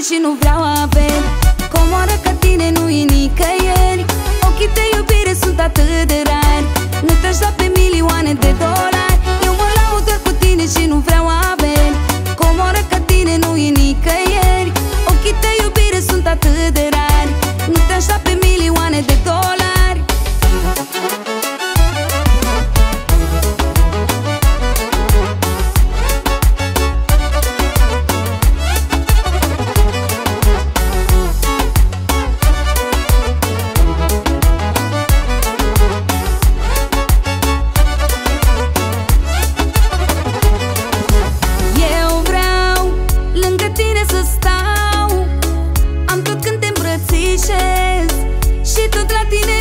și nu vreau averi. Comoară ca tine nu e nicăieri. Ochii de iubire sunt atât de rari. Nu te-aș da pe milioane de dolari. Eu mă laud doar cu tine și nu vreau averi. Comoară ca tine nu e nicăieri. Ochii de iubire sunt atât de rari. Nu te-aș da pe milioane de dolari. Și tot la tine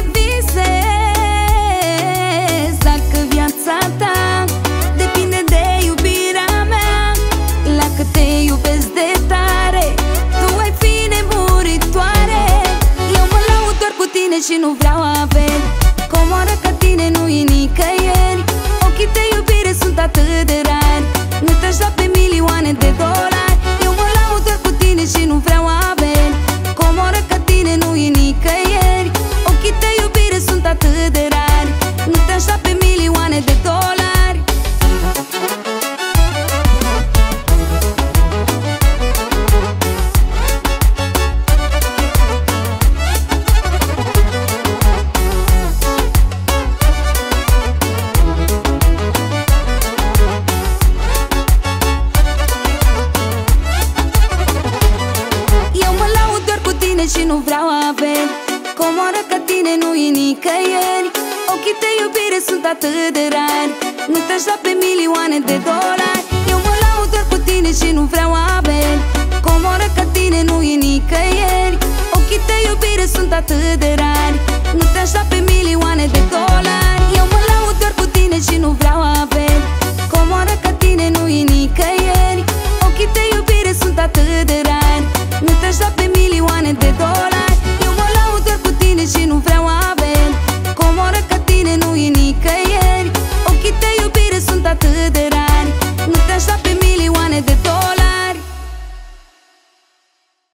visez. Dacă viața ta depinde de iubirea mea, la cât te iubesc de tare, tu ai fi nemuritoare. Eu mă laud doar cu tine și nu vreau averi. Comoară ca tine nu e nicăieri. Ochii de iubire sunt atât de rari. Nu te-aș da pe milioane de dolari. Eu mă laud doar cu tine și nu vreau averi. Comoară ca tine nu e nicăieri. Ochii de iubire sunt atât de rari. Nu te-aș da pe milioane de dolari. Și nu vreau averi. Comoară ca tine nu e nicăieri. Ochii de iubire sunt atât de rari. Nu te-aș da pe milioane de dolari. Eu mă laud doar cu tine și nu vreau averi. Comoară ca tine nu e nicăieri. Ochii de iubire sunt atât de rari.